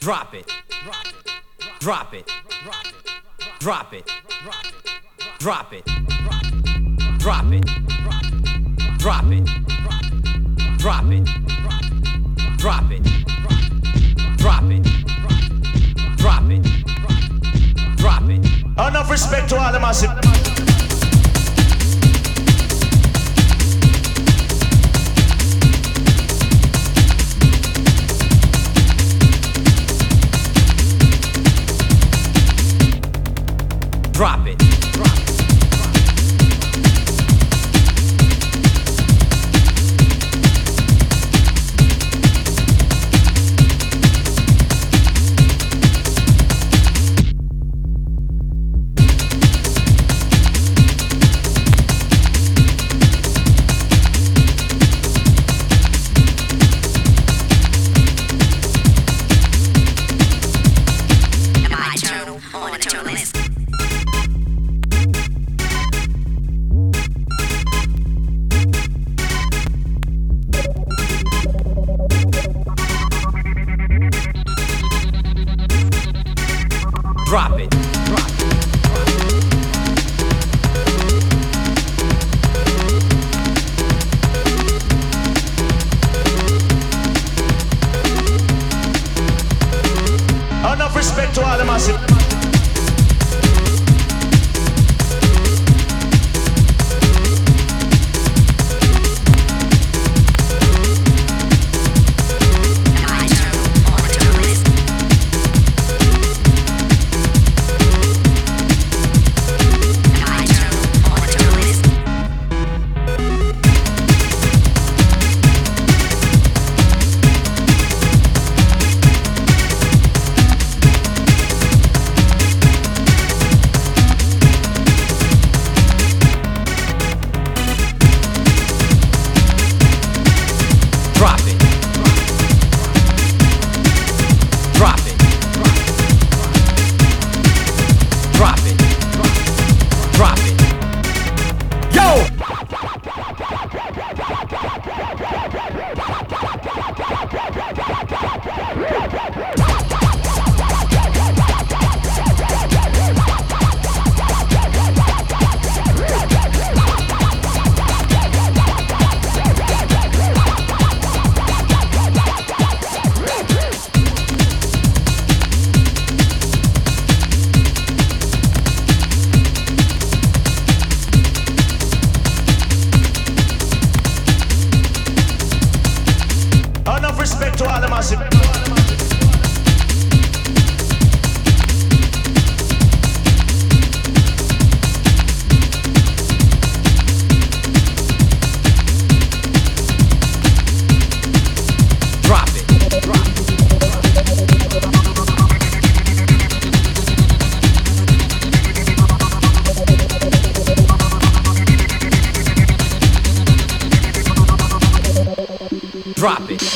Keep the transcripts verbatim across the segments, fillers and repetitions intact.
Drop it. Drop it. Drop it. Drop it. Drop it. Drop it. Drop it. Drop it. Drop it. Drop it. Drop it. Enough respect to all the massive. Drop it. Drop it. Drop it. Enough respect to all the massive. Respect to all the massive. Drop it. Drop it. Drop it.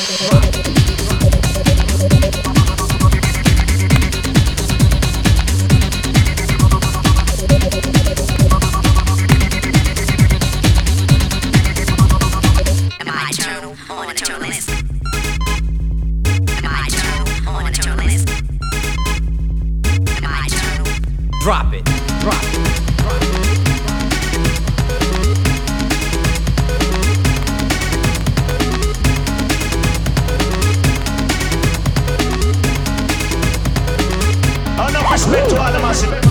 Drop it. Drop it. Enough respect to all the massive.